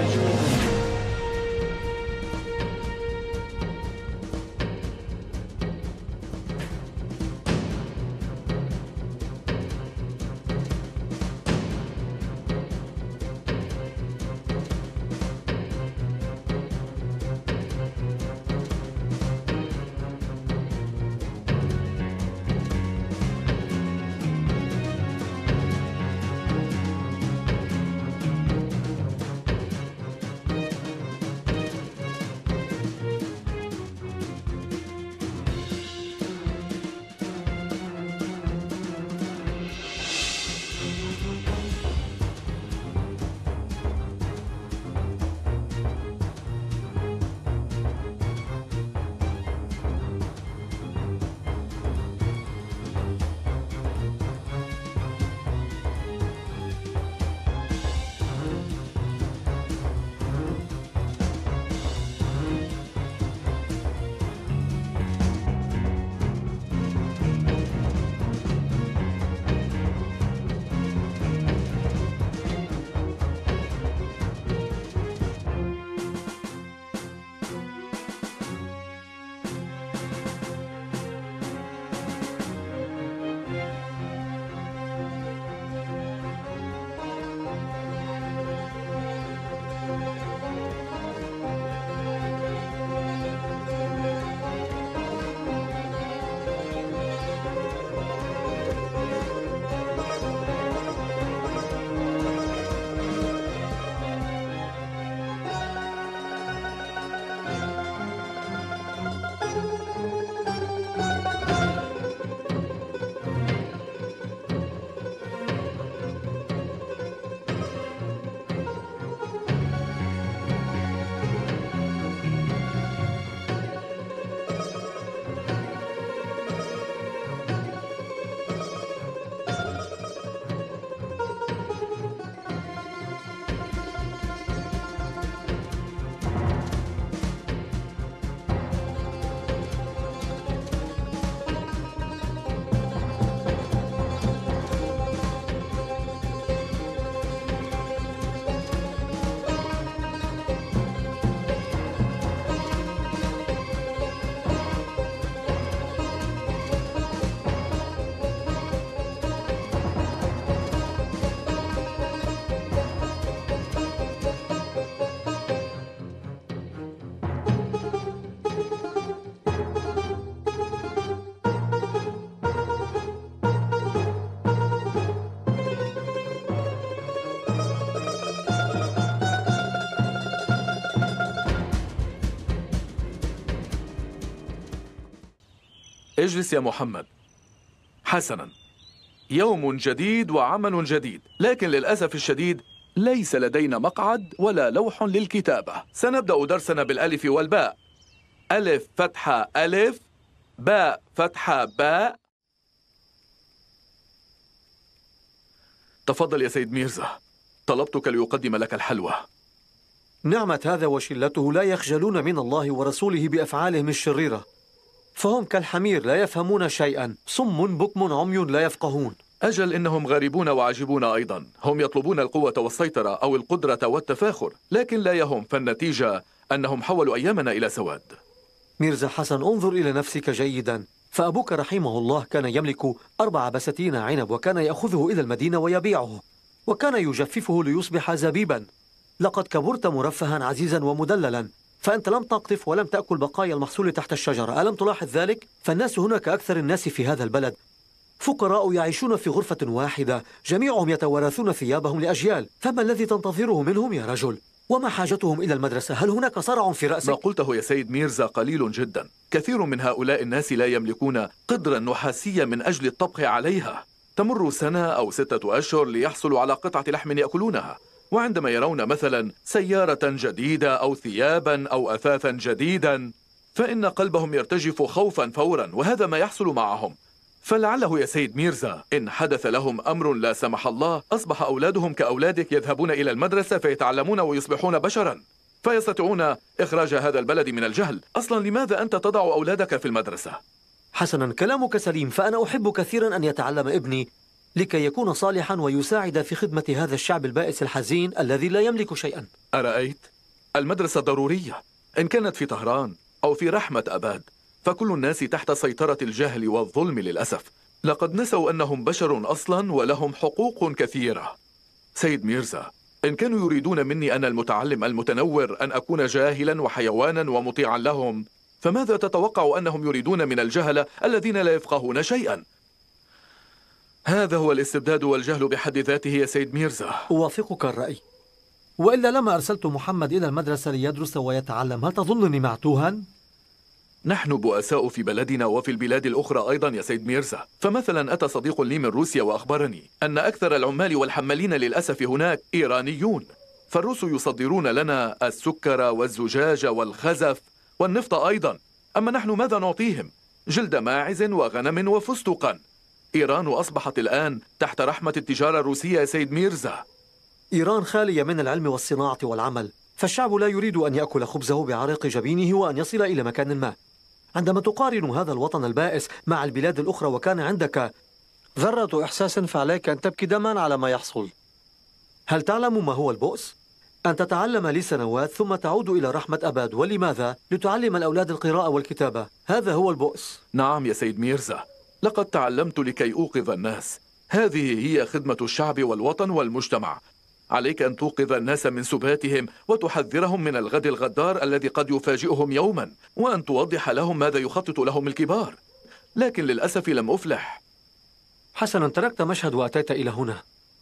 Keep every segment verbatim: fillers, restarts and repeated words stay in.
اجلس يا محمد. حسنا، يوم جديد وعمل جديد، لكن للأسف الشديد ليس لدينا مقعد ولا لوح للكتابة. سنبدأ درسنا بالألف والباء. ألف فتحة ألف، باء فتحة باء. تفضل يا سيد ميرزا، طلبتك ليقدم لك الحلوى. نعمة هذا وشلته لا يخجلون من الله ورسوله بأفعالهم الشريرة، فهم كالحمير لا يفهمون شيئا، صم بكم عمي لا يفقهون. أجل، إنهم غريبون وعجيبون أيضا. هم يطلبون القوة والسيطرة أو القدرة والتفاخر، لكن لا يهم، فالنتيجة أنهم حولوا أيامنا إلى سواد. ميرزا حسن، انظر إلى نفسك جيدا، فأبوك رحمه الله كان يملك أربع بساتين عنب، وكان يأخذه إلى المدينة ويبيعه، وكان يجففه ليصبح زبيبا. لقد كبرت مرفها عزيزا ومدللا، فأنت لم تقطف ولم تأكل بقايا المحصول تحت الشجرة، ألم تلاحظ ذلك؟ فالناس هنا كأكثر الناس في هذا البلد، فقراء يعيشون في غرفة واحدة، جميعهم يتوارثون ثيابهم لأجيال، فما الذي تنتظره منهم يا رجل؟ وما حاجتهم إلى المدرسة؟ هل هناك صرع في رأسك؟ ما قلته يا سيد ميرزا قليل جدا. كثير من هؤلاء الناس لا يملكون قدرا نحاسية من أجل الطبخ عليها. تمر سنة أو ستة أشهر ليحصلوا على قطعة لحم يأكلونها، وعندما يرون مثلا سيارة جديدة أو ثيابا أو أثاثا جديدا فإن قلبهم يرتجف خوفا فورا، وهذا ما يحصل معهم. فلعله يا سيد ميرزا إن حدث لهم أمر لا سمح الله أصبح أولادهم كأولادك، يذهبون إلى المدرسة فيتعلمون ويصبحون بشرا، فيستطيعون إخراج هذا البلد من الجهل. أصلا لماذا أنت تضع أولادك في المدرسة؟ حسنا، كلامك سليم، فأنا أحب كثيرا أن يتعلم ابني، لكي يكون صالحا ويساعد في خدمة هذا الشعب البائس الحزين الذي لا يملك شيئا. أرأيت؟ المدرسة ضرورية، إن كانت في طهران أو في رحمة أباد، فكل الناس تحت سيطرة الجهل والظلم للأسف. لقد نسوا أنهم بشر أصلا ولهم حقوق كثيرة. سيد ميرزا، إن كانوا يريدون مني أنا المتعلم المتنور أن أكون جاهلا وحيوانا ومطيعا لهم، فماذا تتوقع أنهم يريدون من الجهلة الذين لا يفقهون شيئا؟ هذا هو الاستبداد والجهل بحد ذاته يا سيد ميرزا. أوافقك الرأي. وإلا لما أرسلت محمد إلى المدرسة ليدرس ويتعلم، هل تظنني معتوها؟ نحن بؤساء في بلدنا وفي البلاد الأخرى أيضا يا سيد ميرزا. فمثلا أتى صديق لي من روسيا وأخبرني أن أكثر العمال والحمالين للأسف هناك إيرانيون، فالروس يصدرون لنا السكر والزجاج والخزف والنفط أيضا، أما نحن ماذا نعطيهم؟ جلد ماعز وغنم وفستقا. إيران أصبحت الآن تحت رحمة التجارة الروسية يا سيد ميرزا. إيران خالية من العلم والصناعة والعمل، فالشعب لا يريد أن يأكل خبزه بعرق جبينه وأن يصل إلى مكان ما. عندما تقارن هذا الوطن البائس مع البلاد الأخرى وكان عندك ذرة إحساس، فعليك أن تبكي دما على ما يحصل. هل تعلم ما هو البؤس؟ أن تتعلم لسنوات ثم تعود إلى رحمة أباد. ولماذا؟ لتعلم الأولاد القراءة والكتابة. هذا هو البؤس. نعم يا سيد ميرزا، لقد تعلمت لكي أوقظ الناس. هذه هي خدمة الشعب والوطن والمجتمع. عليك أن توقظ الناس من سباتهم وتحذرهم من الغد الغدار الذي قد يفاجئهم يوما، وأن توضح لهم ماذا يخطط لهم الكبار. لكن للأسف لم أفلح. حسنا، تركت مشهد وأتيت إلى هنا.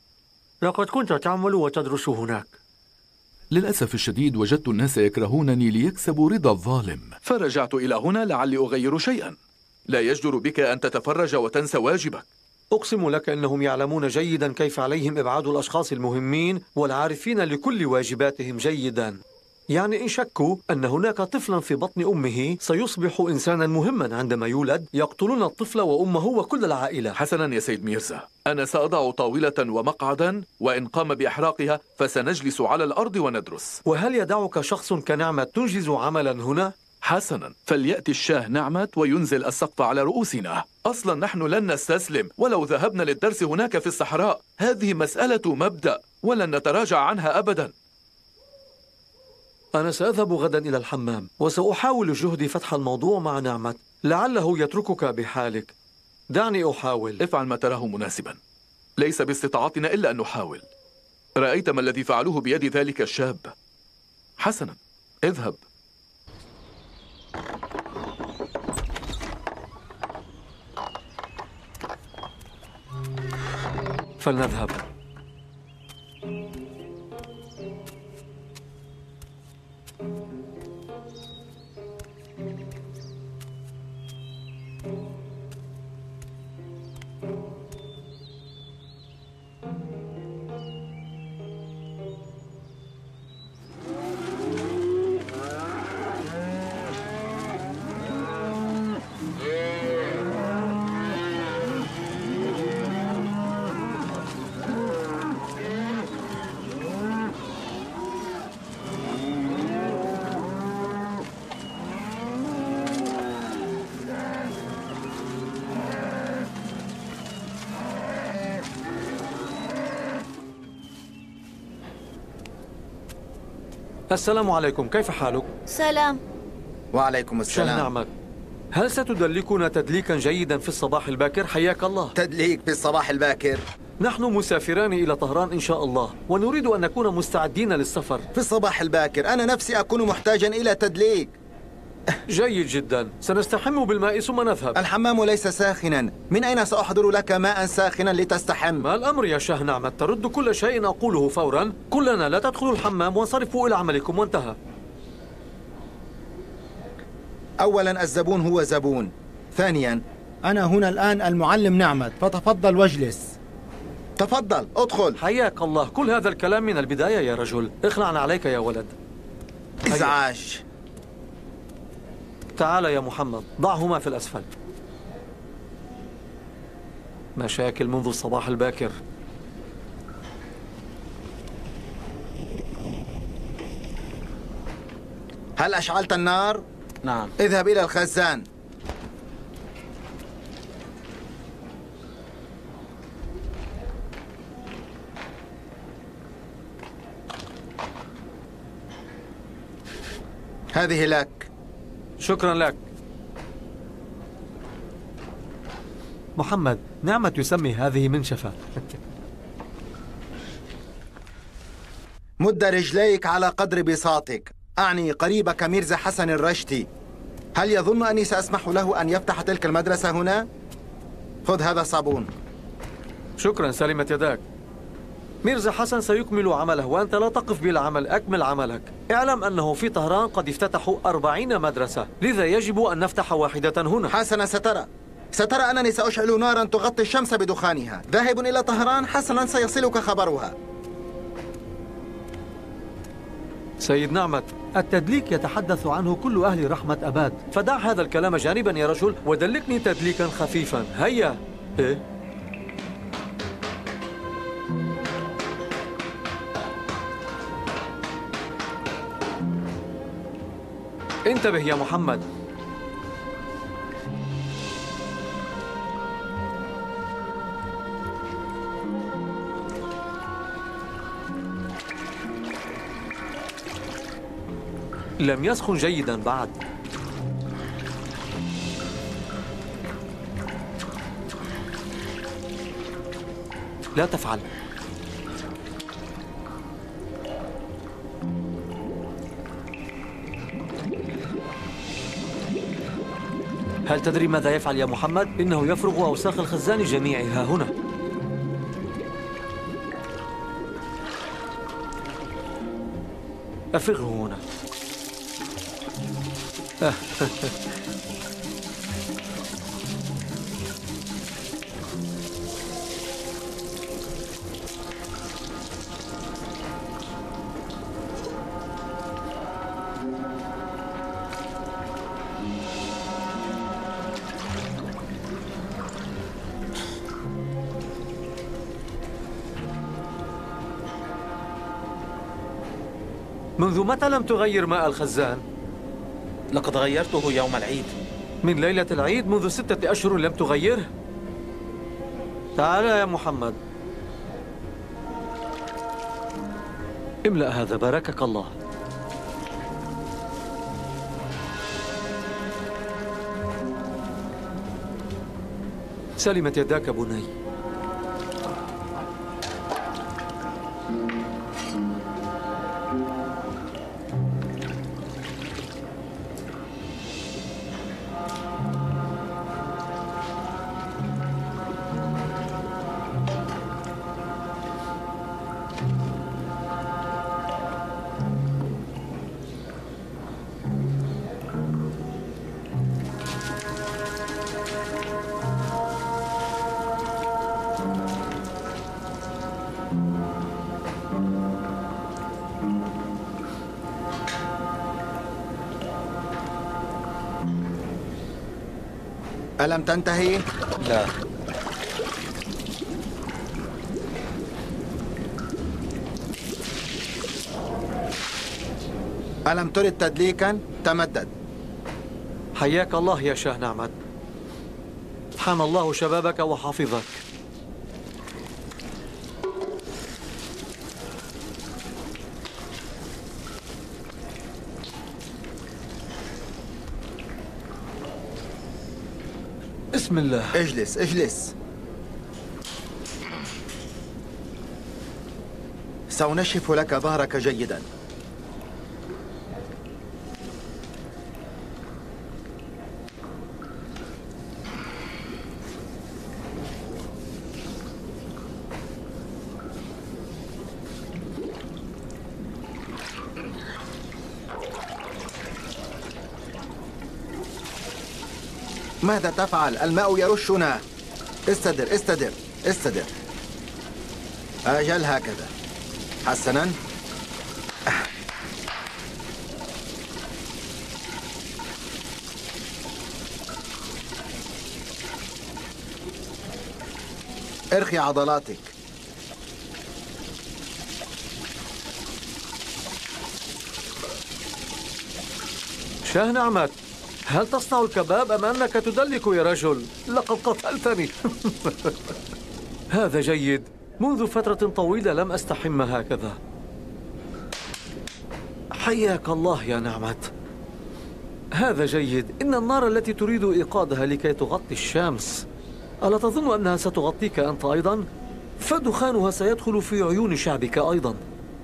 لقد كنت تعمل وتدرس هناك. للأسف الشديد وجدت الناس يكرهونني ليكسبوا رضا الظالم، فرجعت إلى هنا لعلي أغير شيئا. لا يجدر بك أن تتفرج وتنسى واجبك. أقسم لك أنهم يعلمون جيدا كيف عليهم إبعاد الأشخاص المهمين والعارفين لكل واجباتهم جيدا. يعني إن شكوا أن هناك طفلا في بطن أمه سيصبح إنسانا مهما عندما يولد، يقتلون الطفل وأمه وكل العائلة. حسنا يا سيد ميرزا، أنا سأضع طاولة ومقعدا، وإن قام بإحراقها فسنجلس على الأرض وندرس. وهل يدعك شخص كنعمة تنجز عملا هنا؟ حسنا، فليأتي الشاه نعمة وينزل السقف على رؤوسنا. أصلا نحن لن نستسلم ولو ذهبنا للدرس هناك في الصحراء. هذه مسألة مبدأ ولن نتراجع عنها أبدا. أنا سأذهب غدا إلى الحمام وسأحاول جهدي فتح الموضوع مع نعمة، لعله يتركك بحالك. دعني أحاول. افعل ما تراه مناسبا، ليس باستطاعتنا إلا أن نحاول. رأيت ما الذي فعلوه بيد ذلك الشاب. حسنا، اذهب. فلنذهب. السلام عليكم، كيف حالك؟ سلام. وعليكم شه السلام. نعمة، هل ستدلكنا تدليكا جيدا في الصباح الباكر؟ حياك الله. تدليك في الصباح الباكر؟ نحن مسافران إلى طهران إن شاء الله، ونريد أن نكون مستعدين للسفر. في الصباح الباكر أنا نفسي أكون محتاجا إلى تدليك. جيد جدا، سنستحم بالماء ثم نذهب. الحمام ليس ساخنا، من أين سأحضر لك ماء ساخنا لتستحم؟ ما الأمر يا شه نعمة؟ ترد كل شيء أقوله فورا. كلنا لا تدخلوا الحمام وانصرفوا إلى عملكم وانتهى. أولا الزبون هو زبون، ثانيا أنا هنا الآن المعلم نعمت، فتفضل واجلس. تفضل ادخل. حياك الله، كل هذا الكلام من البداية يا رجل. اخلعنا عليك يا ولد. إزعاج. تعال يا محمد، ضعهما في الأسفل. مشاكل منذ الصباح الباكر. هل أشعلت النار؟ نعم. اذهب إلى الخزان. هذه لك. شكرا لك. محمد، نعمة يسمي هذه منشفة. مد رجليك على قدر بساطك، أعني قريبك ميرزا حسن الرشتي. هل يظن أني سأسمح له أن يفتح تلك المدرسة هنا؟ خذ هذا الصابون. شكرا، سلمت يداك. ميرزا حسن سيكمل عمله وأنت لا تقف بالعمل. أكمل عملك. اعلم أنه في طهران قد افتتحوا أربعين مدرسة، لذا يجب أن نفتح واحدة هنا. حسنا، سترى سترى أنني سأشعل نارا تغطي الشمس بدخانها. ذاهب إلى طهران، حسنا سيصلك خبرها. سيد نعمت، التدليك يتحدث عنه كل أهل رحمة أباد. فدع هذا الكلام جانبا يا رجل ودلكني تدليكا خفيفا. هيا. إيه؟ انتبه يا محمد. لم يسخن جيدا بعد. لا تفعل. هل تدري ماذا يفعل يا محمد؟ إنه يفرغ أوساخ الخزان جميعها هنا. أفرغه هنا. منذ متى لم تغير ماء الخزان؟ لقد غيرته يوم العيد. من ليلة العيد منذ ستة أشهر لم تغيره؟ تعال يا محمد. املأ هذا باركك الله. سلمت يداك بني. ألم تنتهي؟ لا. ألم ترد تدليكا؟ تمدد. حياك الله يا شاه نعمت. حمى الله شبابك وحافظك. بسم الله. اجلس اجلس. سأنشف لك ظهرك جيدا. ماذا تفعل؟ الماء يرشنا. استدر استدر استدر. أجل هكذا. حسنا. ارخي عضلاتك. شاه نعمت، هل تصنع الكباب أم أنك تدلك يا رجل؟ لقد قتلتني. هذا جيد. منذ فترة طويلة لم أستحم هكذا. حياك الله يا نعمت. هذا جيد. إن النار التي تريد إيقادها لكي تغطي الشمس، ألا تظن أنها ستغطيك أنت أيضا؟ فدخانها سيدخل في عيون شعبك أيضا.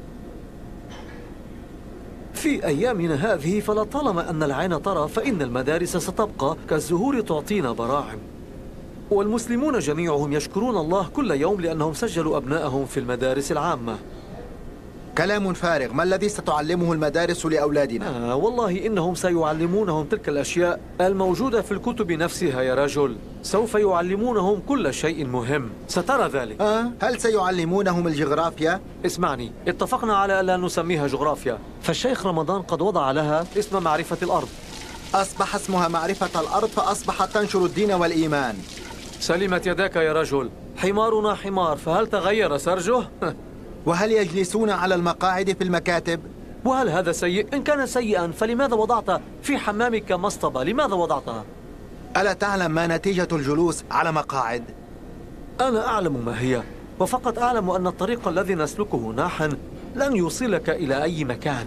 في أيامنا هذه فلطالما أن العين ترى، فإن المدارس ستبقى كالزهور تعطينا براعم. والمسلمون جميعهم يشكرون الله كل يوم لأنهم سجلوا أبنائهم في المدارس العامة. كلام فارغ. ما الذي ستعلمه المدارس لأولادنا؟ آه والله إنهم سيعلمونهم تلك الأشياء الموجودة في الكتب نفسها يا رجل. سوف يعلمونهم كل شيء مهم، سترى ذلك. آه؟ هل سيعلمونهم الجغرافيا؟ اسمعني، اتفقنا على ألا نسميها جغرافيا، فالشيخ رمضان قد وضع لها اسم معرفة الأرض. أصبح اسمها معرفة الأرض فأصبحت تنشر الدين والإيمان. سلمت يداك يا رجل. حمارنا حمار، فهل تغير سرجه؟ وهل يجلسون على المقاعد في المكاتب؟ وهل هذا سيء؟ إن كان سيئا فلماذا وضعت في حمامك مصطبة؟ لماذا وضعتها؟ ألا تعلم ما نتيجة الجلوس على مقاعد؟ أنا أعلم ما هي، وفقط أعلم أن الطريق الذي نسلكه ناحا لن يوصلك إلى أي مكان.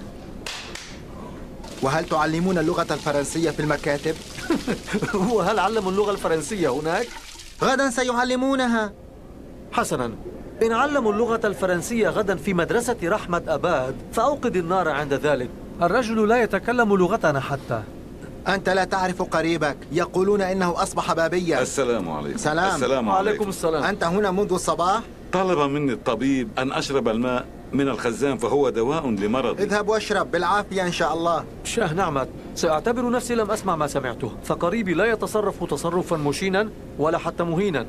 وهل تعلمون اللغة الفرنسية في المكاتب؟ وهل علموا اللغة الفرنسية هناك؟ غدا سيعلمونها. حسنا، إن علموا اللغة الفرنسية غدا في مدرسة رحمة أباد فأوقد النار عند ذلك. الرجل لا يتكلم لغتنا حتى. أنت لا تعرف قريبك، يقولون إنه أصبح بابيا. السلام عليكم. سلام. السلام وعليكم عليكم. السلام. أنت هنا منذ الصباح؟ طلب مني الطبيب أن أشرب الماء من الخزان فهو دواء لمرضي. اذهب واشرب بالعافية إن شاء الله. شاه نعمت، سأعتبر نفسي لم أسمع ما سمعته، فقريبي لا يتصرف تصرفا مشينا ولا حتى مهينا.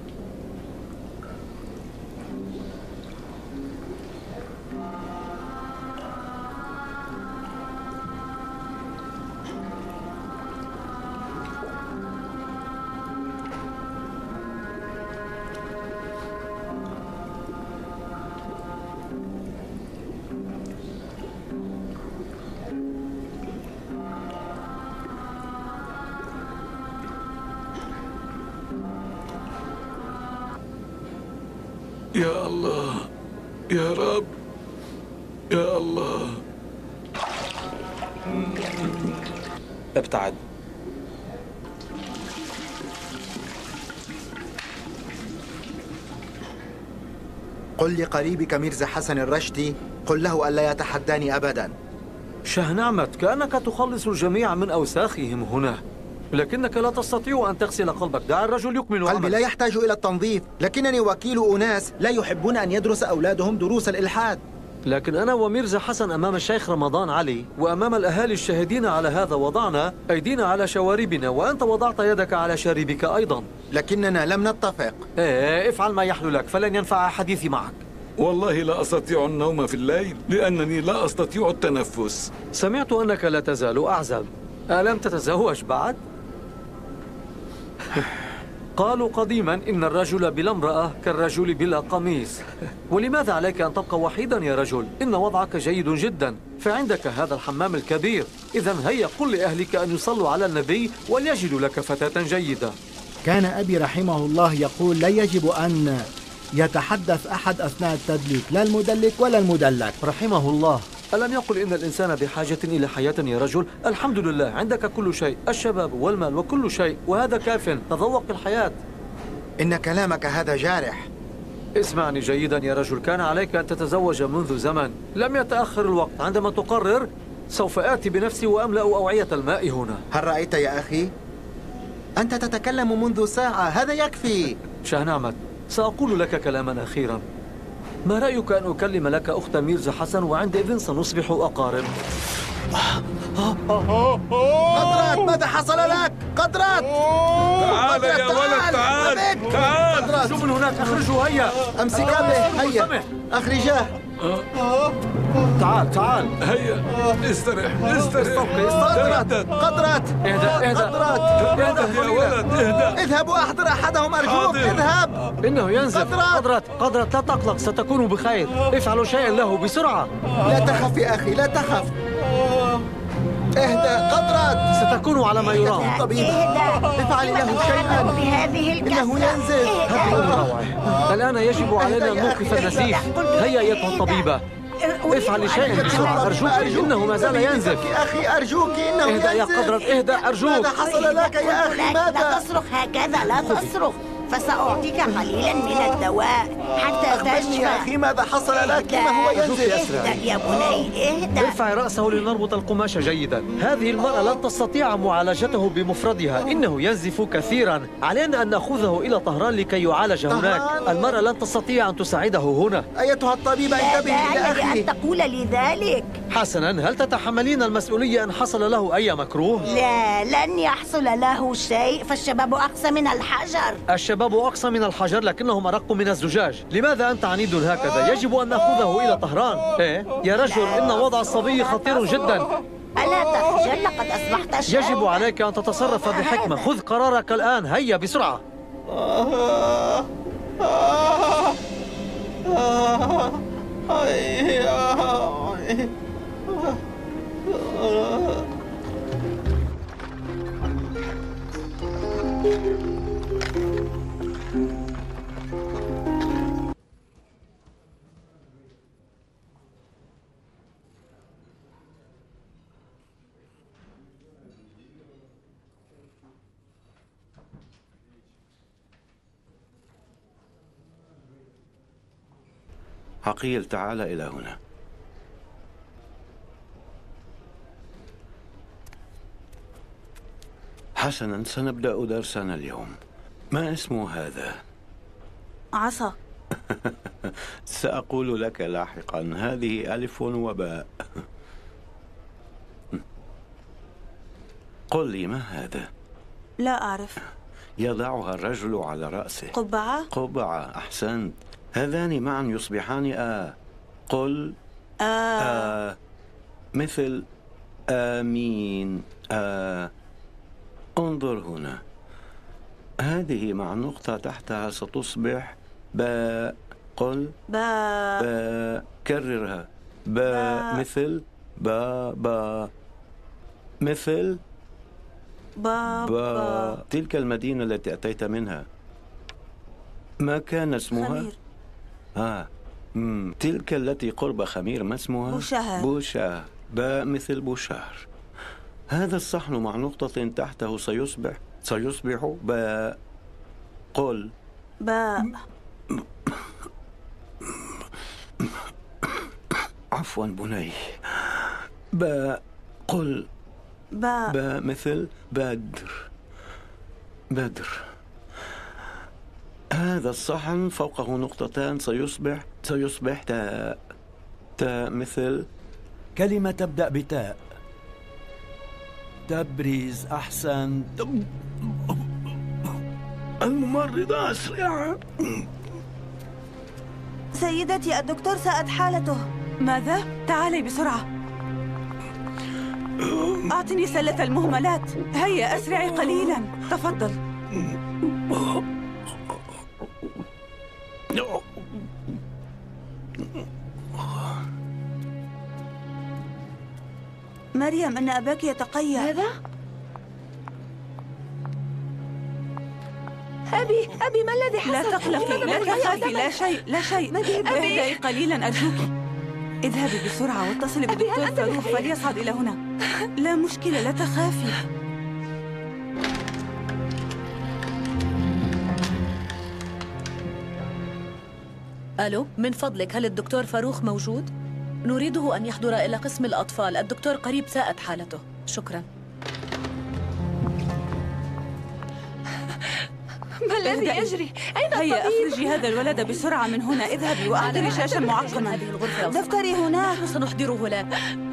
يا الله، يا رب، يا الله. ابتعد. قل لقريبك ميرزا حسن الرشدي، قل له ألا يتحداني أبدا. شاه نعمت، كأنك تخلص الجميع من أوساخهم هنا، لكنك لا تستطيع أن تغسل قلبك. دع الرجل يكمل قلبي عمل. لا يحتاج إلى التنظيف، لكنني وكيل أناس لا يحبون أن يدرس أولادهم دروس الإلحاد. لكن أنا وميرزا حسن أمام الشيخ رمضان علي وأمام الأهالي الشاهدين على هذا وضعنا أيدينا على شواربنا، وأنت وضعت يدك على شاربك أيضا. لكننا لم نتفق. إيه، افعل ما يحلو لك، فلن ينفع حديثي معك. والله لا أستطيع النوم في الليل لأنني لا أستطيع التنفس. سمعت أنك لا تزال أعزب. ألم تتزوج بعد؟ قالوا قديما إن الرجل بلا امرأة كالرجل بلا قميص. ولماذا عليك أن تبقى وحيدا يا رجل؟ إن وضعك جيد جدا، فعندك هذا الحمام الكبير. إذا هيا قل لأهلك أن يصلوا على النبي وليجدوا لك فتاة جيدة. كان أبي رحمه الله يقول لا يجب أن يتحدث أحد أثناء التدليك، لا المدلك ولا المدلك. رحمه الله. ألم يقل إن الإنسان بحاجة إلى حياة يا رجل؟ الحمد لله، عندك كل شيء، الشباب والمال وكل شيء، وهذا كاف. تذوق الحياة. إن كلامك هذا جارح. اسمعني جيدا يا رجل، كان عليك أن تتزوج منذ زمن، لم يتأخر الوقت. عندما تقرر سوف آتي بنفسي وأملأ أوعية الماء هنا. هل رأيت يا أخي؟ أنت تتكلم منذ ساعة، هذا يكفي. شاه نعمت، سأقول لك كلاما أخيرا. ما رأيك أن أكلم لك أخت ميرزا حسن، وعندئذ سنصبح أقارب. قدرات، ماذا حصل لك؟ قدرات، تعال يا ولد، تعال تعال. قدرات، شو من هناك، أخرجه هيا. أمسكا به، هيا أخرجاه. تعال تعال. هيا استرح استرح. قدرات، قدرات، اهدأ اهدأ. قدرات، اهدأ يا ولد، اهدأ. اذهب وأحضر أحدهم أرجوك. حاضر. اذهب. إنه ينزف. قدرات. قدرات قدرات، لا تقلق، ستكون بخير. افعلوا شيئا له بسرعة. لا تخف يا أخي، لا تخف. اهدأ. قدرات، ستكون على ما يرام. طبيب، افعلي له شيئا، إنه ينزف. الآن يجب علينا أن نوقف النزيف. هيا أيتها الطبيبة. افعلي شيئا بسرعة أرجوك، إنه ما زال ينزف. يا أخي أرجوك إنه اهدأ يا ينزف. قدرة، اهدأ أرجوك. ماذا حصل لك يا أخي؟ لا ماذا؟ تصرخ هكذا، لا تصرخ، فسأعطيك قليلا من الدواء حتى أخبرني يا أخي تشفى. ماذا حصل لك؟ لما هو أرجوك يا ينزف؟ أسرع. اهدأ يا بني، اهدأ. ارفعي رأسه لنربط القماش جيدا. هذه المرأة لن تستطيع معالجته بمفردها، إنه ينزف كثيرا. علينا أن نأخذه إلى طهران لكي يعالج هناك. طهران؟ المرأة لن تستطيع أن تساعده هنا. أيتها الطبيبة لا انتبهي إلى داعي أخي. لأن تقول لي ذلك. حسنا، هل تتحملين المسؤولية إن حصل له أي مكروه؟ لا، لن يحصل له شيء، فالشباب أقسى من الحجر. الشباب أقصى من الحجر لكنهم أرق من الزجاج. لماذا أنت عنيد هكذا؟ يجب أن نأخذه إلى طهران. إيه؟ يا رجل، إن وضع الصبي خطير جدا. ألا تخجل؟ لقد أصبحت شابا. يجب عليك أن تتصرف بحكمة. خذ قرارك الآن، هيا بسرعة. عقيل، تعال إلى هنا. حسنا، سنبدأ درسنا اليوم. ما اسم هذا؟ عصا. سأقول لك لاحقا. هذه ألف وباء. قل لي، ما هذا؟ لا أعرف. يضعها الرجل على رأسه. قبعة. قبعة، أحسنت. هذان معا يصبحان آ. قل آه. آ. مثل آمين. آ. انظر هنا، هذه مع نقطة تحتها ستصبح باء. قل باء. باء. كررها. باء. مثل با با. مثل با با. تلك المدينة التي أتيت منها، ما كان اسمها؟ خمير. آه. مم. تلك التي قرب خمير، ما اسمها؟ بوشهر. بوشهر. باء مثل بوشهر. هذا الصحن مع نقطة تحته سيصبح سيصبح باء. قل باء. عفوا بني. باء. قل باء. باء مثل بدر. بدر. هذا الصحن فوقه نقطتان سيصبح سيصبح تاء. تاء مثل كلمة تبدأ بتاء. تبريز. أحسن. الممرضة أسرع. سيدتي، الدكتور سأد حالته. ماذا؟ تعالي بسرعة. أعطني سلة المهملات. هيا أسرعي قليلا. تفضل. مريم، إن أباك يتقيأ. ماذا؟ أبي أبي ما الذي حصل؟ لا تقلقي، لا تخافي، لا شيء، لا شيء. اهدئي قليلا أرجوك. اذهبي بسرعة واتصلي بالدكتور فاروق فليصعد إلى هنا. لا مشكلة، لا تخافي. ألو، من فضلك هل الدكتور فاروق موجود؟ نريده أن يحضر إلى قسم الأطفال. الدكتور قريب ساءت حالته. شكراً. ما الذي يجري؟ أين الطبيب؟ هيا أخرجي هذا الولد بسرعة من هنا. اذهبي وأحضري شاشا معقمة. دفتري هناك. نحن سنحضره له.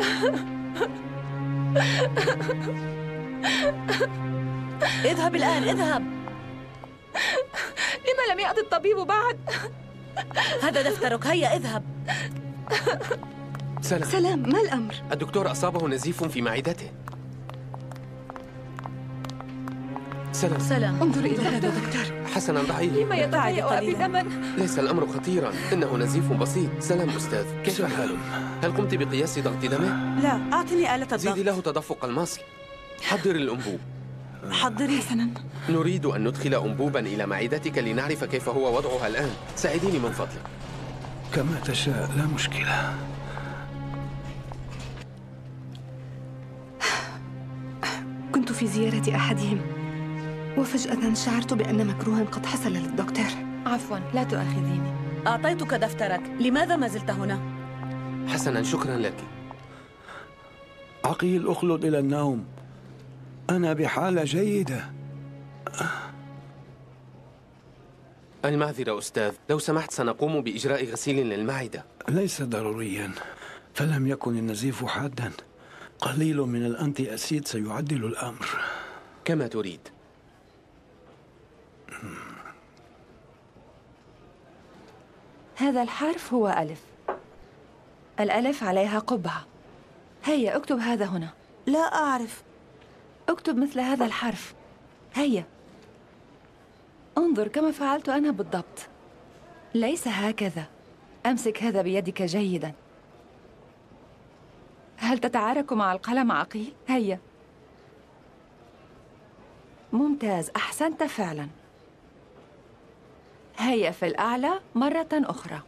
اذهب الآن، اذهب. لما لم يأتي الطبيب بعد؟ هذا دفترك، هيا اذهب. سلام. سلام، ما الأمر؟ الدكتور أصابه نزيف في معدته. سلام. سلام. انظر إلى هذا دكتور. حسنا، ضعيف. لما يتعيق أبي دما؟ ليس الأمر خطيرا، إنه نزيف بسيط. سلام أستاذ، كيف حالك؟ هل قمت بقياس ضغط دمه؟ لا، أعطني آلة الضغط. زيدي له تدفق المصل. حضر الأنبوب. حضري. حسنا. نريد أن ندخل أنبوبا إلى معدتك لنعرف كيف هو وضعها الآن. ساعديني من فضلك. كما تشاء، لا مشكلة. في زيارة أحدهم، وفجأة شعرت بأن مكروها قد حصل للدكتور. عفواً، لا تؤاخذيني. أعطيتك دفترك، لماذا ما زلت هنا؟ حسناً، شكراً لك. عقيل، أخلد إلى النوم، أنا بحالة جيدة. المعذرة أستاذ، لو سمحت سنقوم بإجراء غسيل للمعدة. ليس ضرورياً، فلم يكن النزيف حاداً. قليل من الأنتي أسيد سيعدل الأمر. كما تريد. هذا الحرف هو ألف. الألف عليها قبعة. هيا اكتب هذا هنا. لا أعرف. اكتب مثل هذا الحرف. هيا انظر كما فعلت أنا بالضبط. ليس هكذا. أمسك هذا بيدك جيدا. هل تتعارك مع القلم عقيل؟ هيا. ممتاز، أحسنت فعلا. هيا في الأعلى مرة أخرى.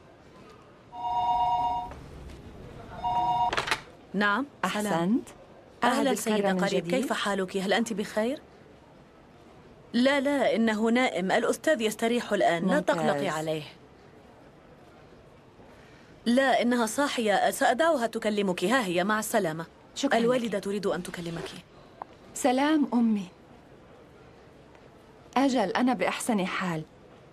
نعم، أحسنت. أهلا سيدة قريب، كيف حالك؟ هل أنت بخير؟ لا لا، إنه نائم، الأستاذ يستريح الآن. لا تقلقي عليه. لا، إنها صاحية، سأدعوها تكلمك. ها هي، مع السلامة. شكرا. الوالدة تريد أن تكلمك. سلام أمي. أجل، أنا بأحسن حال.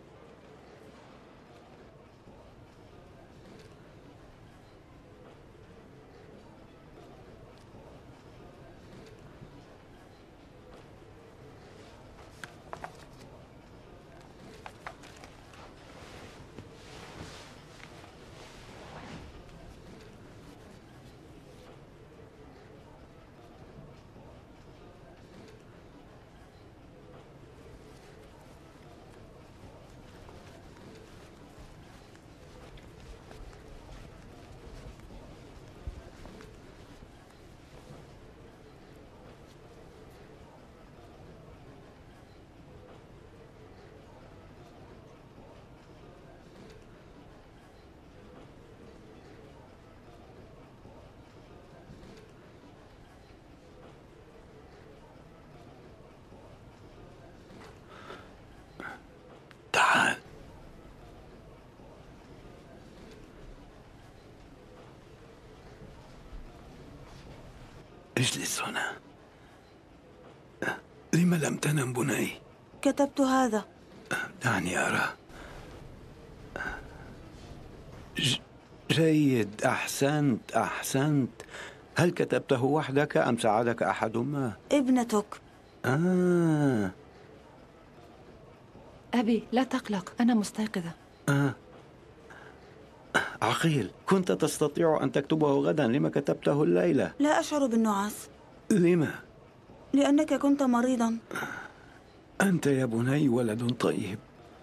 تعال. اجلس هنا. لم لم تنم بني؟ كتبت هذا. دعني أرى. ج... جيد، أحسنت أحسنت. هل كتبته وحدك أم ساعدك أحد ما؟ ابنتك. آه. أبي لا تقلق، أنا مستيقظة. آه. عقيل، كنت تستطيع أن تكتبه غدا، لما كتبته الليلة؟ لا أشعر بالنعاس. لما؟ لأنك كنت مريضا. أنت يا بني ولد طيب.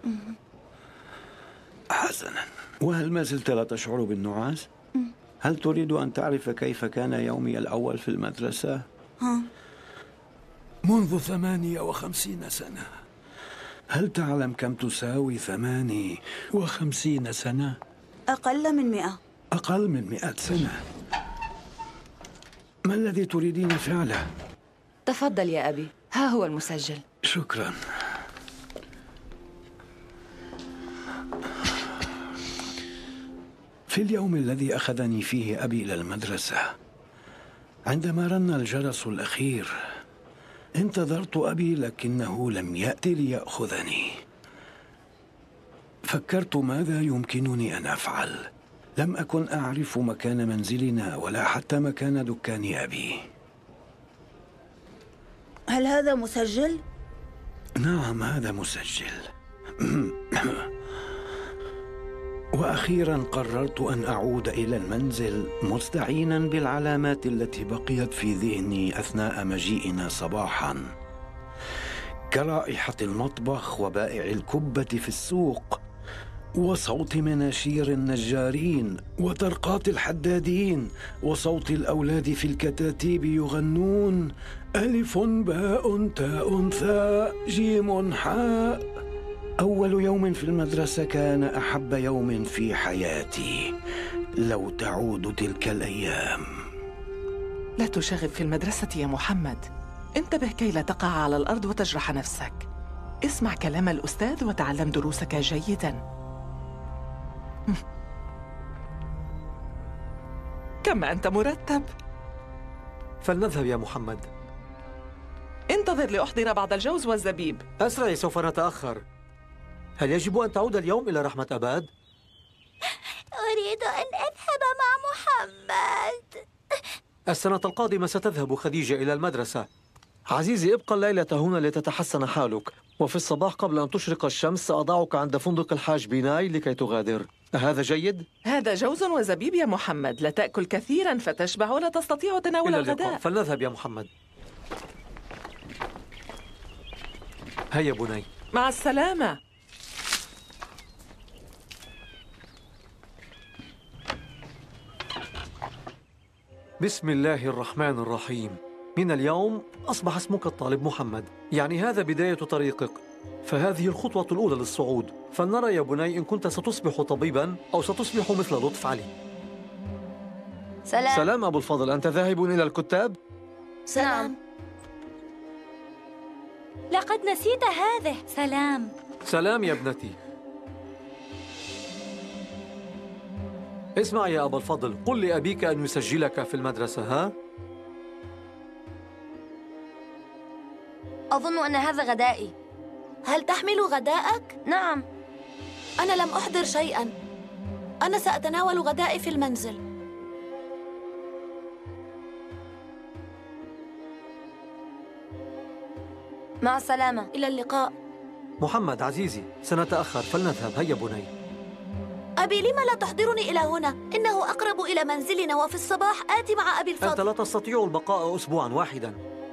حسنا، وهل ما زلت لا تشعر بالنعاس؟ هل تريد أن تعرف كيف كان يومي الأول في المدرسة؟ ها؟ منذ ثمانية وخمسين سنة. هل تعلم كم تساوي ثماني وخمسين سنة؟ أقل من مئة. أقل من مئة سنة. ما الذي تريدين فعله؟ تفضل يا أبي، ها هو المسجل. شكرا. في اليوم الذي أخذني فيه أبي إلى المدرسة، عندما رن الجرس الأخير، انتظرت أبي لكنه لم يأتي ليأخذني. فكرت ماذا يمكنني أن أفعل. لم أكن أعرف مكان منزلنا ولا حتى مكان دكان أبي. هل هذا مسجل؟ نعم، هذا مسجل. وأخيرا قررت أن أعود إلى المنزل مستعينا بالعلامات التي بقيت في ذهني أثناء مجيئنا صباحا، كرائحة المطبخ وبائع الكبة في السوق، وصوت مناشير النجارين وطرقات الحدادين، وصوت الأولاد في الكتاتيب يغنون ألف باء تاء ثاء جيم حاء. أول يوم في المدرسة كان أحب يوم في حياتي. لو تعود تلك الأيام. لا تشاغب في المدرسة يا محمد، انتبه كي لا تقع على الأرض وتجرح نفسك. اسمع كلام الأستاذ وتعلم دروسك جيداً. كم أنت مرتب. فلنذهب يا محمد. انتظر لأحضر بعض الجوز والزبيب. أسرعي سوف نتأخر. هل يجب أن تعود اليوم إلى رحمة أباد؟ أريد أن أذهب مع محمد. السنة القادمة ستذهب خديجة إلى المدرسة. عزيزي ابقى الليلة هنا لتتحسن حالك، وفي الصباح قبل أن تشرق الشمس سأضعك عند فندق الحاج بيناي لكي تغادر. أهذا جيد؟ هذا جوز وزبيب يا محمد. لا تأكل كثيرا فتشبع ولا تستطيع تناول إلى الغداء. اللقاء. فلنذهب يا محمد. هيا بني. مع السلامة. بسم الله الرحمن الرحيم. من اليوم أصبح اسمك الطالب محمد، يعني هذا بداية طريقك، فهذه الخطوة الأولى للصعود. فلنرى يا بني إن كنت ستصبح طبيبا أو ستصبح مثل لطف علي. سلام. سلام أبو الفضل، أنت ذاهب إلى الكتاب؟ سلام. لقد نسيت هذه. سلام. سلام يا ابنتي. اسمع يا أبا الفضل، قل لأبيك أن يسجلك في المدرسة. ها؟ أظن أن هذا غدائي. هل تحمل غداءك؟ نعم. أنا لم أحضر شيئاً. أنا سأتناول غدائي في المنزل. مع السلامة. إلى اللقاء. محمد عزيزي، سنتأخر فلنذهب. هيا بني. أبي لما لا تحضرني إلى هنا؟ إنه أقرب إلى منزلنا، وفي الصباح آتي مع أبي الفضل. أنت لا تستطيع البقاء أسبوعاً واحداً.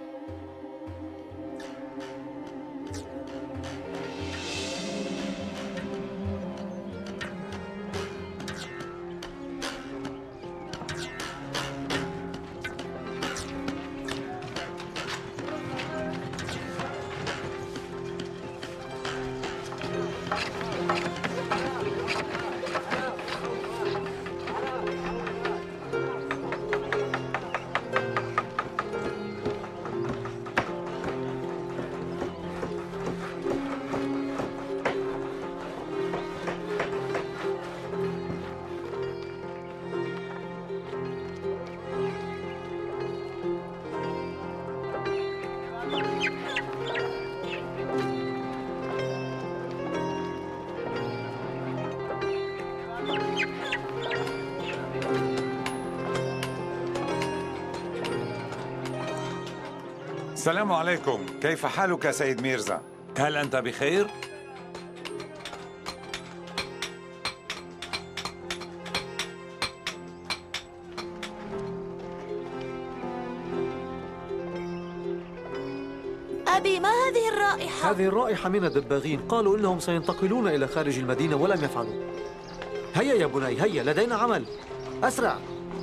السلام عليكم، كيف حالك سيد ميرزا؟ هل أنت بخير؟ أبي، ما هذه الرائحة؟ هذه الرائحة من الدباغين، قالوا إنهم سينتقلون إلى خارج المدينة ولم يفعلوا. هيا يا بني، هيا، لدينا عمل. أسرع.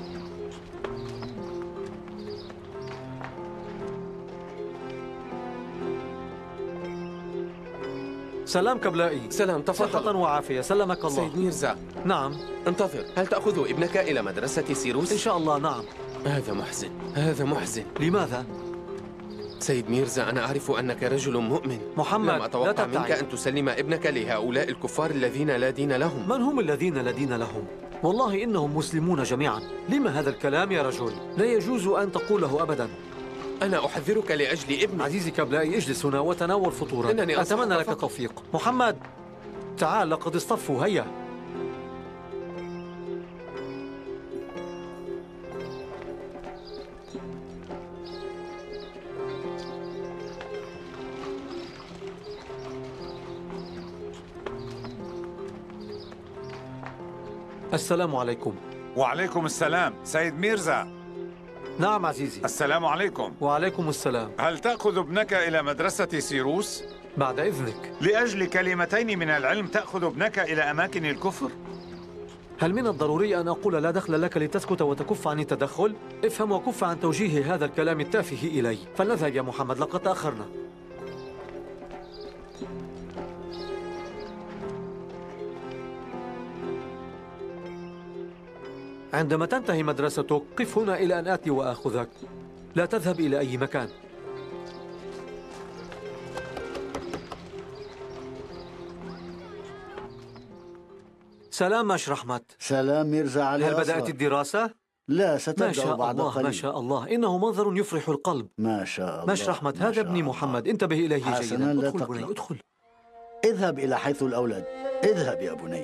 سلام كبلائي. سلام، تفضل. صحة وعافية، سلمك الله. سيد ميرزا. نعم. انتظر، هل تأخذ ابنك إلى مدرسة سيروس؟ إن شاء الله، نعم. هذا محزن، هذا محزن. لماذا؟ سيد ميرزا، أنا أعرف أنك رجل مؤمن. محمد، لم أتوقع منك أن تسلم ابنك لهؤلاء الكفار الذين لا دين لهم. من هم الذين لا دين لهم؟ والله إنهم مسلمون جميعا. لما هذا الكلام يا رجل؟ لا يجوز أن تقوله أبدا. أنا أحذرك لأجل ابني. عزيزي كبلائي، اجلس هنا وتناول فطورا. إنني أتمنى لك التوفيق. محمد، تعال، لقد اصطفوا. هيا. السلام عليكم. وعليكم السلام سيد ميرزا. نعم عزيزي. السلام عليكم. وعليكم السلام. هل تأخذ ابنك إلى مدرسة سيروس؟ بعد إذنك. لأجل كلمتين من العلم تأخذ ابنك إلى أماكن الكفر؟ هل من الضروري أن أقول لا دخل لك لتسكت وتكف عن التدخل؟ افهم وكف عن توجيه هذا الكلام التافه إلي. فلنذهب يا محمد، لقد تأخرنا. عندما تنتهي مدرستك قف هنا إلى أن آتي وآخذك. لا تذهب إلى أي مكان. سلام ماش رحمت. سلام ميرزا علي. هل بدأت الدراسة؟ لا، ما ستبدأ شاء بعد الله قليل. ما شاء الله، إنه منظر يفرح القلب. ما شاء الله. ماش رحمت، هذا ابني محمد، انتبه إليه حسنا، جيدا. لا ادخل تقلق. بني ادخل. اذهب إلى حيث الأولاد. اذهب يا بني.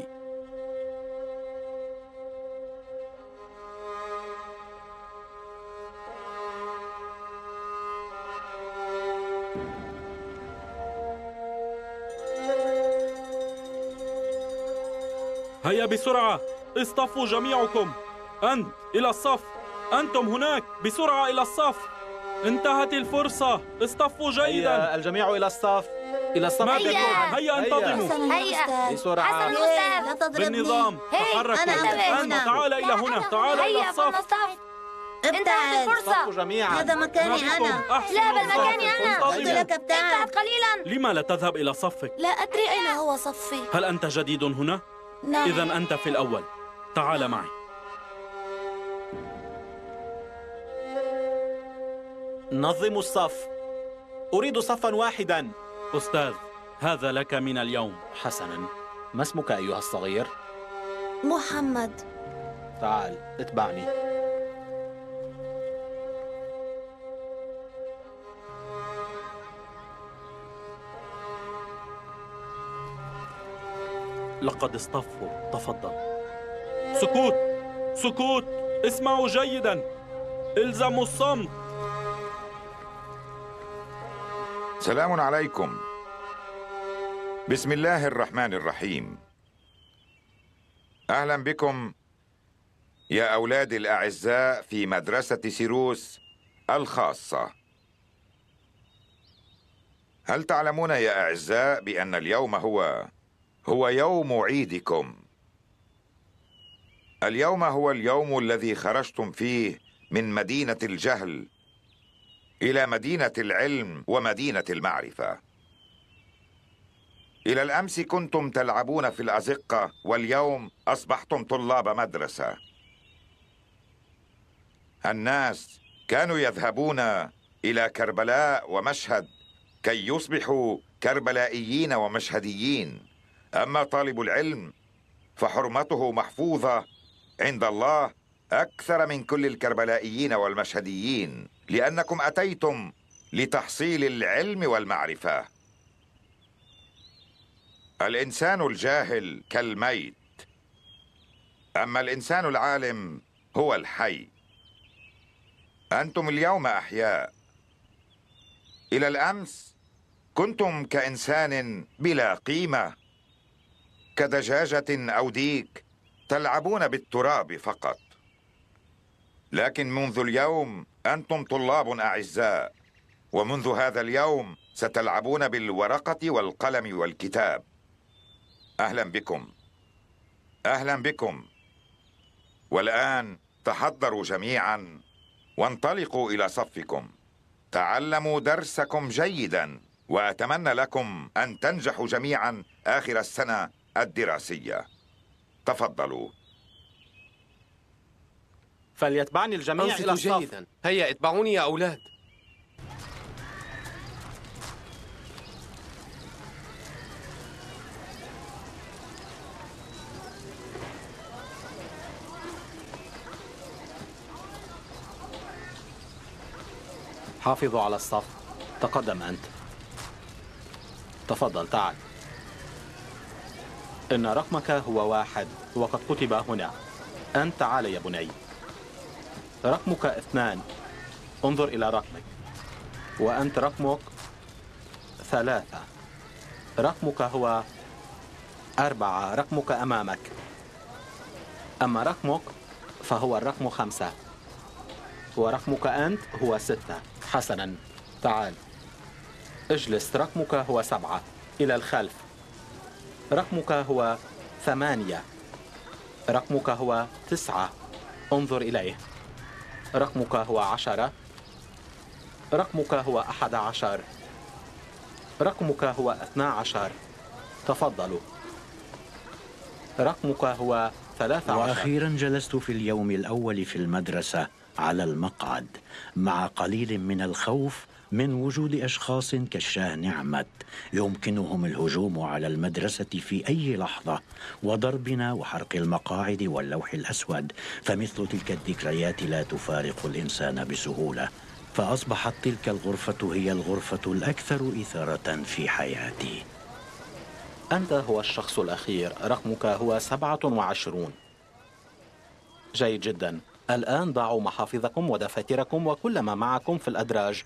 هيا بسرعة، اصطفوا جميعكم. أنت إلى الصف، أنتم هناك بسرعة إلى الصف. انتهت الفرصة، اصطفوا جيدا. هيا الجميع إلى الصف. إلى الصف. هيا هيا انتظموا هيا بسرعة. حسن الأستاذ لا تضربني. بالنظام. تحركوا. أنت تعال إلى هنا، تعال إلى هيا الصف. فلنصطف. انتهت الفرصة. جميعا. هذا مكاني أنا. لا بل مكاني أنا. قلت لك ابتعد. انتهت قليلا. لما لا تذهب إلى صفك؟ لا أدري أين هو صفي. هل أنت جديد هنا؟ نعم. إذا أنت في الأول. تعال معي. نظموا الصف. أريد صفا واحدا. أستاذ، هذا لك من اليوم. حسنا، ما اسمك أيها الصغير؟ محمد. تعال اتبعني. لقد اصطفوا، تفضل. سكوت سكوت، اسمعوا جيدا، الزموا الصمت. سلام عليكم. بسم الله الرحمن الرحيم. أهلا بكم يا أولادي الأعزاء في مدرسة سيروس الخاصة. هل تعلمون يا أعزاء بأن اليوم هو هو يوم عيدكم؟ اليوم هو اليوم الذي خرجتم فيه من مدينة الجهل إلى مدينة العلم ومدينة المعرفة. إلى الأمس كنتم تلعبون في الأزقة، واليوم أصبحتم طلاب مدرسة. الناس كانوا يذهبون إلى كربلاء ومشهد كي يصبحوا كربلائيين ومشهديين، أما طالب العلم فحرمته محفوظة عند الله أكثر من كل الكربلائيين والمشهديين، لأنكم أتيتم لتحصيل العلم والمعرفة. الإنسان الجاهل كالميت، أما الإنسان العالم هو الحي. أنتم اليوم أحياء. إلى الأمس كنتم كإنسان بلا قيمة، كدجاجة أو ديك تلعبون بالتراب فقط. لكن منذ اليوم أنتم طلاب أعزاء، ومنذ هذا اليوم ستلعبون بالورقة والقلم والكتاب. أهلا بكم، أهلا بكم. والآن تحضروا جميعا وانطلقوا إلى صفكم. تعلموا درسكم جيدا، وأتمنى لكم أن تنجحوا جميعا آخر السنة الدراسية. تفضلوا. فليتبعني الجميع إلى الصف. جيدا. هيا اتبعوني يا أولاد. حافظوا على الصف. تقدم أنت. تفضل تعال. إن رقمك هو واحد وقد كتب هنا. أنت تعال يا بني. رقمك اثنان، انظر إلى رقمك. وأنت رقمك ثلاثة. رقمك هو أربعة، رقمك أمامك. أما رقمك فهو الرقم خمسة، ورقمك أنت هو ستة. حسنا، تعال اجلس. رقمك هو سبعة، إلى الخلف. رقمك هو ثمانية. رقمك هو تسعة، انظر إليه. رقمك هو عشرة. رقمك هو أحد عشر. رقمك هو اثنا عشر. تفضلوا. رقمك هو ثلاثة عشر. وأخيرا جلست في اليوم الأول في المدرسة على المقعد مع قليل من الخوف من وجود أشخاص كالشاه نعمت يمكنهم الهجوم على المدرسة في أي لحظة وضربنا وحرق المقاعد واللوح الأسود، فمثل تلك الذكريات لا تفارق الإنسان بسهولة، فأصبحت تلك الغرفة هي الغرفة الأكثر إثارة في حياتي. أنت هو الشخص الأخير، رقمك هو سبعة وعشرون. جيد جدا. الآن ضعوا محافظكم ودفاتركم وكل ما معكم في الأدراج.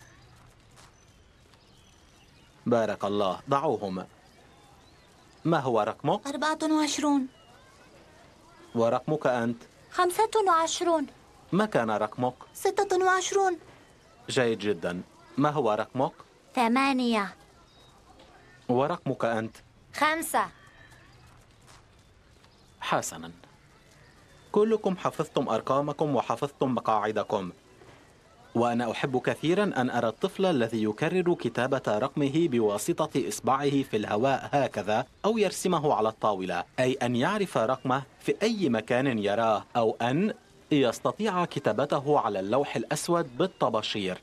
بارك الله، ضعوهم. ما هو رقمك؟ أربعة وعشرون. ورقمك أنت؟ خمسة وعشرون. ما كان رقمك؟ ستة وعشرون. جيد جدا. ما هو رقمك؟ ثمانية. ورقمك أنت؟ خمسة. حسنا، كلكم حفظتم أرقامكم وحفظتم مقاعدكم، وأنا أحب كثيرا أن أرى الطفل الذي يكرر كتابة رقمه بواسطة إصبعه في الهواء هكذا، أو يرسمه على الطاولة، أي أن يعرف رقمه في أي مكان يراه، أو أن يستطيع كتابته على اللوح الأسود بالطباشير.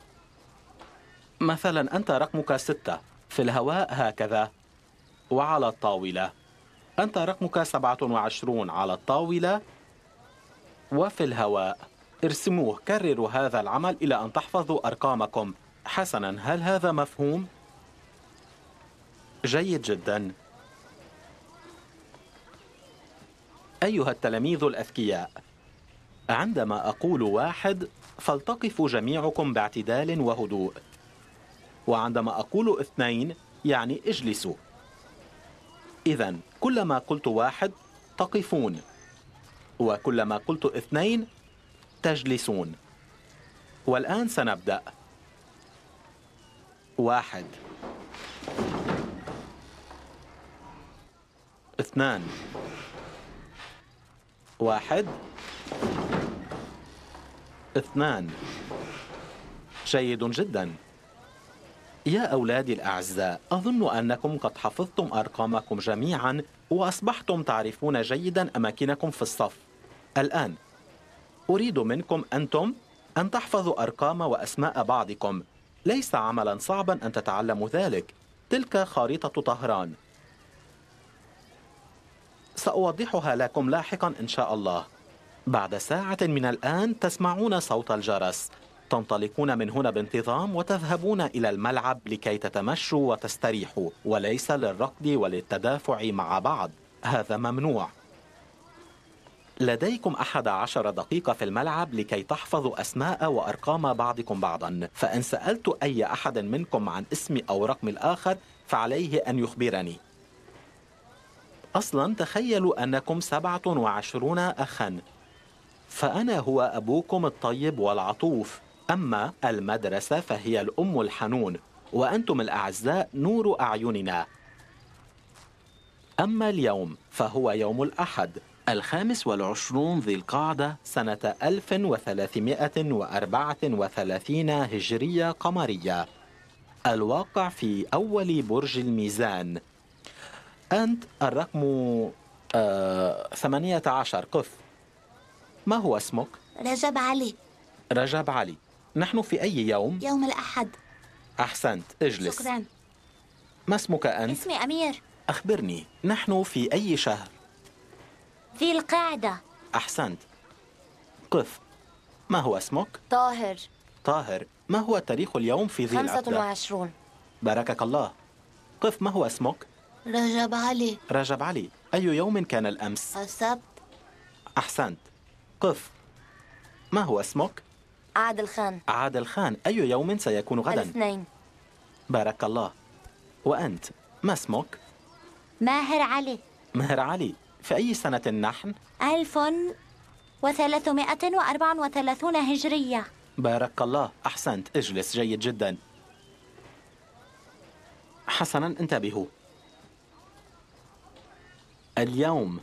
مثلا أنت رقمك ستة في الهواء هكذا وعلى الطاولة. أنت رقمك سبعة وعشرون على الطاولة وفي الهواء. ارسموه، كرروا هذا العمل إلى أن تحفظوا أرقامكم. حسنا، هل هذا مفهوم؟ جيد جدا. أيها التلاميذ الأذكياء، عندما أقول واحد فالتقفوا جميعكم باعتدال وهدوء، وعندما أقول اثنين يعني اجلسوا. إذن كلما قلت واحد تقفون، وكلما قلت اثنين تجلسون. والآن سنبدأ. واحد، اثنان، واحد، اثنان. جيد جدا. يا أولادي الأعزاء، أظن أنكم قد حفظتم أرقامكم جميعا وأصبحتم تعرفون جيدا أماكنكم في الصف. الآن أريد منكم أنتم أن تحفظوا أرقام وأسماء بعضكم. ليس عملا صعبا أن تتعلموا ذلك. تلك خريطة طهران، سأوضحها لكم لاحقا إن شاء الله. بعد ساعة من الآن تسمعون صوت الجرس، تنطلقون من هنا بانتظام وتذهبون إلى الملعب لكي تتمشوا وتستريحوا، وليس للركض وللتدافع مع بعض، هذا ممنوع. لديكم أحد عشر دقيقة في الملعب لكي تحفظوا أسماء وأرقام بعضكم بعضا، فإن سألت أي أحد منكم عن اسم أو رقم الآخر فعليه أن يخبرني. أصلا تخيلوا أنكم سبعة وعشرون أخا، فأنا هو أبوكم الطيب والعطوف، أما المدرسة فهي الأم الحنون، وأنتم الأعزاء نور أعيننا. أما اليوم فهو يوم الأحد الخامس والعشرون ذي القعدة سنة ألف وثلاثمائة وأربعة وثلاثين هجرية قمرية، الواقع في أول برج الميزان. أنت الرقم آه ثمانية عشر. قف. ما هو اسمك؟ رجب علي. رجب علي. نحن في أي يوم؟ يوم الأحد. أحسنت، اجلس. شكرا. ما اسمك أنت؟ اسمي أمير. أخبرني، نحن في أي شهر؟ ذي القعدة. أحسنت. قف. ما هو اسمك؟ طاهر. طاهر. ما هو تاريخ اليوم في ذي العقدة؟ خمسة وعشرون. باركك الله. قف. ما هو اسمك؟ رجب علي. رجب علي. أي يوم كان الأمس؟ السبت. أحسنت. قف. ما هو اسمك؟ عادل خان. عادل خان. أي يوم سيكون غدا؟ الاثنين. بارك الله. وأنت ما اسمك؟ ماهر علي. ماهر علي. في أي سنة نحن؟ ألف وثلاثمائة وأربعة وثلاثون هجرية. بارك الله. أحسنت، اجلس. جيد جدا. حسنا، انتبهوا. اليوم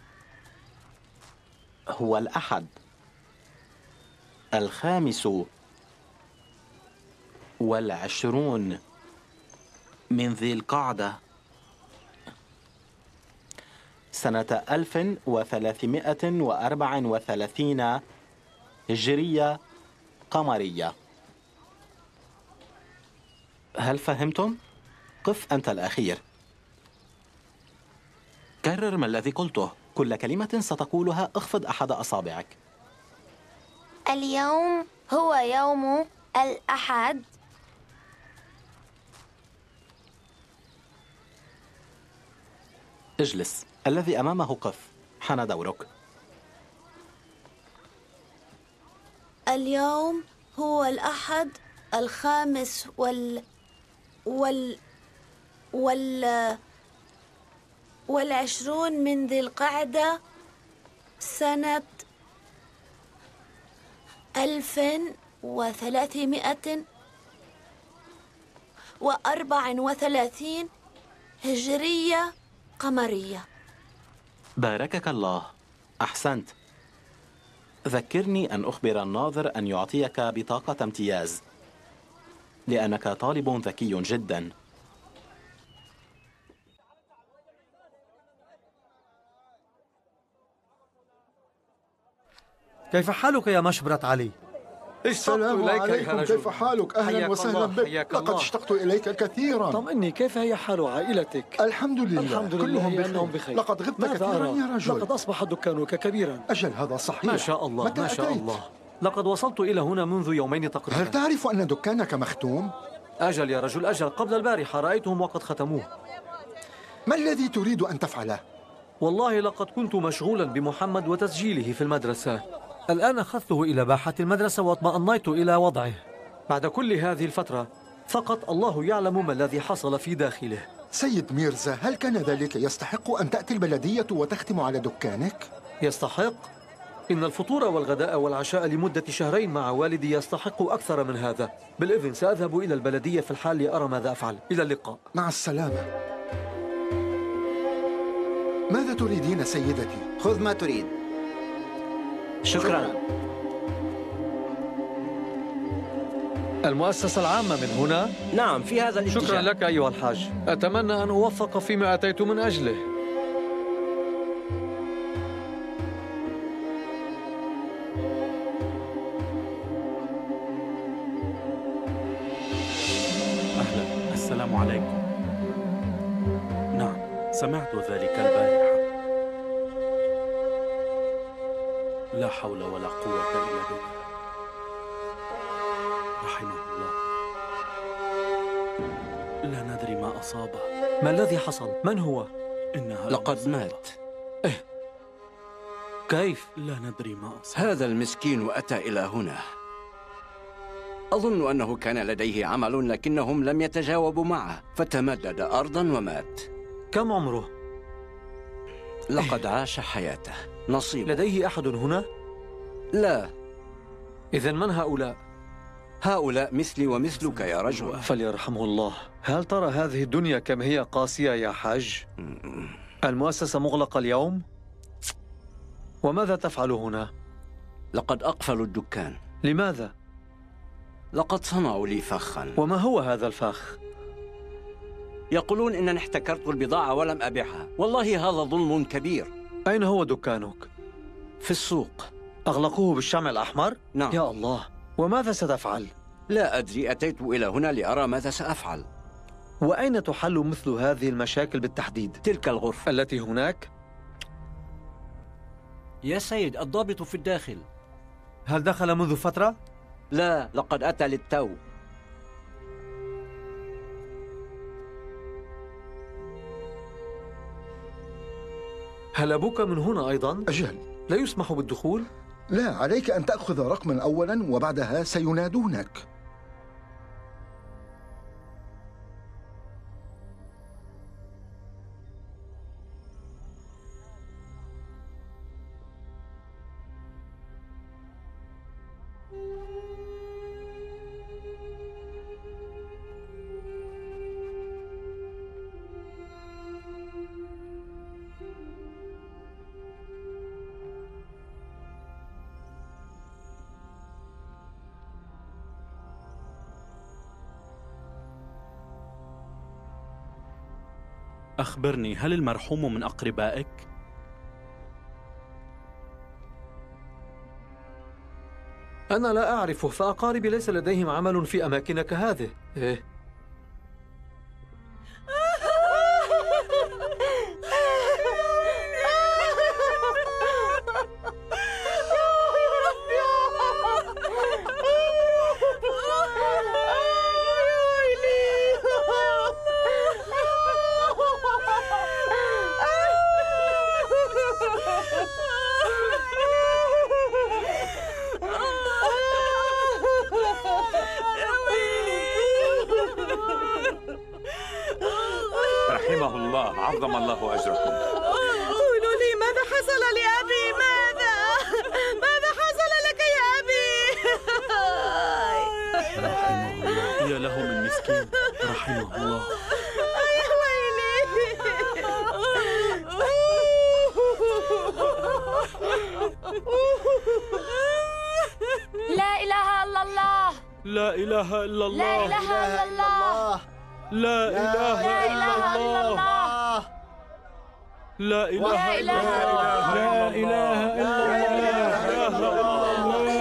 هو الأحد الخامس والعشرون من ذي القعدة سنة ألف وثلاثمائة وأربعة وثلاثين هجرية قمرية. هل فهمتم؟ قف أنت الأخير. كرر ما الذي قلته. كل كلمة ستقولها اخفض أحد أصابعك. اليوم هو يوم الأحد. اجلس. الذي أمامه قف. حان دورك. اليوم هو الأحد الخامس وال وال وال والعشرون من ذي القعدة سنة ألف وثلاثمائة وأربع وثلاثين هجرية قمرية. باركك الله. أحسنت. ذكرني أن أخبر الناظر أن يعطيك بطاقة امتياز لأنك طالب ذكي جدا. كيف حالك يا مشبرة علي؟ السلام عليكم، كيف حالك؟ أهلا وسهلا بك. لقد اشتقت إليك كثيرا. طمئني، كيف هي حال عائلتك؟ الحمد لله، الحمد لله كلهم بخير. أنهم بخير. لقد غبت كثيرا يا رجل. لقد أصبح دكانك كبيرا. أجل هذا صحيح. ما شاء الله متى ما شاء أتيت؟ الله. لقد وصلت إلى هنا منذ يومين تقريبا. هل تعرف أن دكانك مختوم؟ أجل يا رجل أجل، قبل البارحة رأيتهم وقد ختموه. ما الذي تريد أن تفعله؟ والله لقد كنت مشغولا بمحمد وتسجيله في المدرسة. الآن أخذته إلى باحة المدرسة واطمأنيت إلى وضعه. بعد كل هذه الفترة فقط الله يعلم ما الذي حصل في داخله. سيد ميرزا، هل كان ذلك يستحق أن تأتي البلدية وتختم على دكانك؟ يستحق؟ إن الفطور والغداء والعشاء لمدة شهرين مع والدي يستحق أكثر من هذا. بالإذن سأذهب إلى البلدية في الحال لأرى ماذا أفعل. إلى اللقاء. مع السلامة. ماذا تريدين سيدتي؟ خذ ما تريد. شكرا. المؤسسة العامة من هنا؟ نعم، في هذا الاتجاه. شكرا لك أيها الحاج. أتمنى أن أوفق فيما أتيت من أجله. أهلا، السلام عليكم. نعم، سمعت ذلك البارحة. لا حول ولا قوة إلا بالله. رحمه الله. لا ندري ما أصابه. ما الذي حصل؟ من هو؟ إنها لقد مات. إيه؟ كيف؟ لا ندري ما أصابه. هذا المسكين أتى إلى هنا. أظن أنه كان لديه عمل لكنهم لم يتجاوبوا معه، فتمدد أرضا ومات. كم عمره؟ لقد عاش حياته. نصيب. لديه أحد هنا؟ لا. إذن من هؤلاء؟ هؤلاء مثلي ومثلك يا رجل. فليرحمه الله. هل ترى هذه الدنيا كم هي قاسية يا حاج؟ المؤسسة مغلقة اليوم؟ وماذا تفعل هنا؟ لقد أقفلوا الدكان. لماذا؟ لقد صنعوا لي فخا. وما هو هذا الفخ؟ يقولون إنني احتكرت البضاعة ولم أبيعها. والله هذا ظلم كبير. أين هو دكانك؟ في السوق. أغلقوه بالشمع الأحمر؟ نعم. يا الله، وماذا ستفعل؟ لا أدري، أتيت إلى هنا لأرى ماذا سأفعل. وأين تحل مثل هذه المشاكل بالتحديد؟ تلك الغرفة التي هناك؟ يا سيد، الضابط في الداخل. هل دخل منذ فترة؟ لا، لقد أتى للتو. هل أبوك من هنا أيضا؟ أجل. لا يسمح بالدخول؟ لا، عليك أن تأخذ رقما أولا وبعدها سينادونك. أخبرني، هل المرحوم من أقربائك؟ أنا لا أعرفه، فأقاربي ليس لديهم عمل في أماكن كهذه. إيه؟ عظم الله أجركم. قولوا لي ماذا حصل لأبي؟ ماذا؟ ماذا حصل لك يا أبي؟ يا له من مسكين رحمه الله. يا ويلي. لا إله إلا الله. لا إله إلا الله. لا إله إلا الله. لا إله إلا الله. لا إله إلا الله. لا إله إلا الله.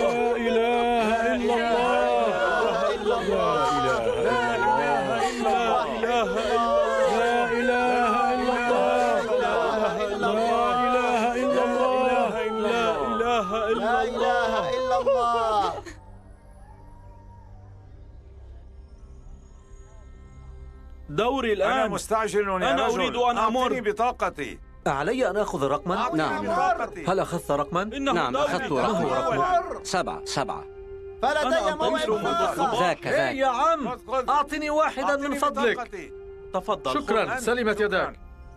دوري الآن. أنا مستعجل يا أنا رجل. أريد أن أمر. أعطني بطاقتي. علي أن آخذ رقما؟ نعم. هل أخذت رقما؟ نعم أخذت رقما. سبعة سبعة. فلدي موعد آخر. ذاك ذاك. يا عم أعطني واحدا من فضلك. تفضل. شكرا، سلمت يداك.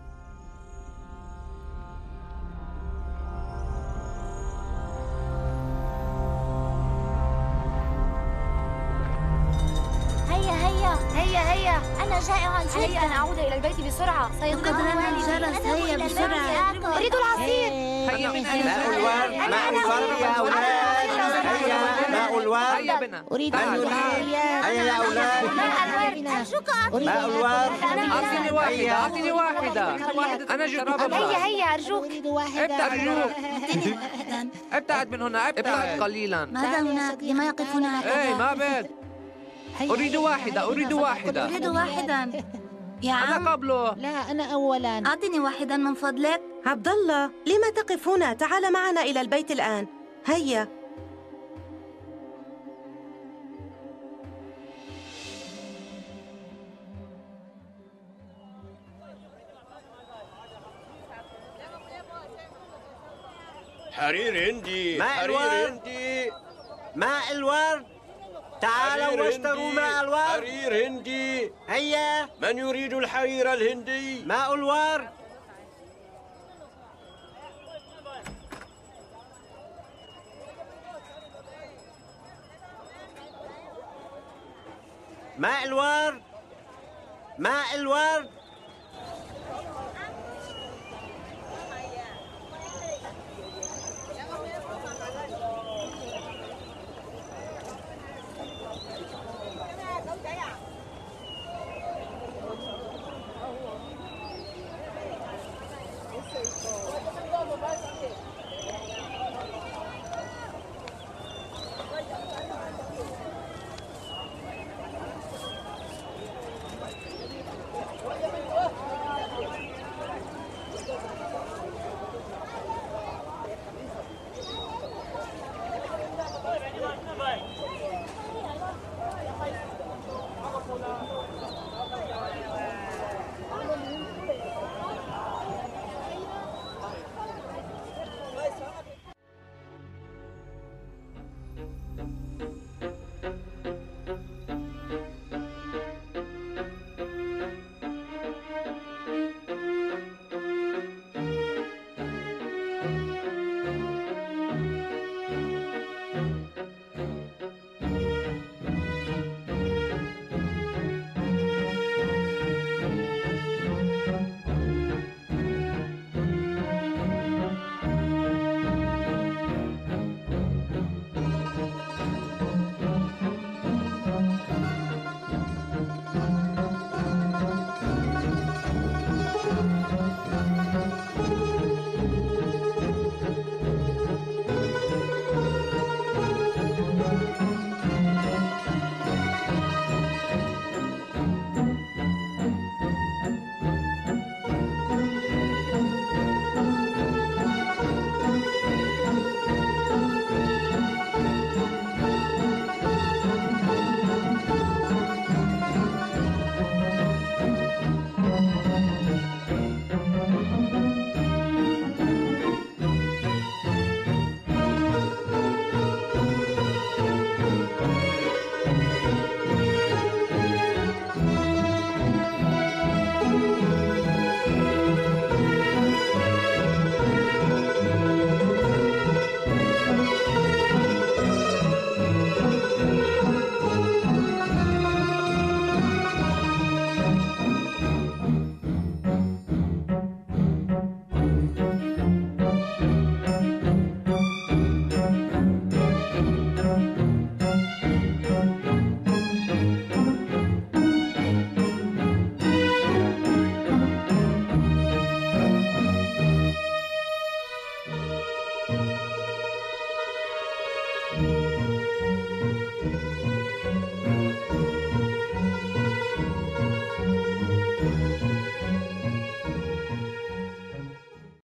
هيا هيا هيا هيا أنا جائع جدا. هيا أن أعود إلى البيت بسرعة. سينقذنا الجرس. هيا بسرعة. أريد العصير. هيا من ماء الورد. ماء الورد يا أولاد. هيا ماء الورد. هيا بنا. أريد هيا يا أولاد. ماء الورد. أرجوك أعطني ماء الورد. أعطني واحدة. أعطني واحدة. أنا جربت. هيا هيا أرجوك. ابتعد. ابتعد من هنا. ابتعد قليلا. ماذا هناك؟ لما يقفون هكذا؟ إيه ما بك. أريد واحدة. أريد واحدة. أريد واحدا. يا عم. أنا قبله. لا أنا أولا. أعطني واحدا من فضلك. عبد الله، لما تقفون؟ تعال معنا إلى البيت الآن. هيا. حرير هندي. ماء حرير الورد. هندي. ماء الورد. تعالوا واشتروا ماء الورد. حرير هندي. هيا. من يريد الحرير الهندي؟ ماء الورد. ماء الورد. ماء الورد.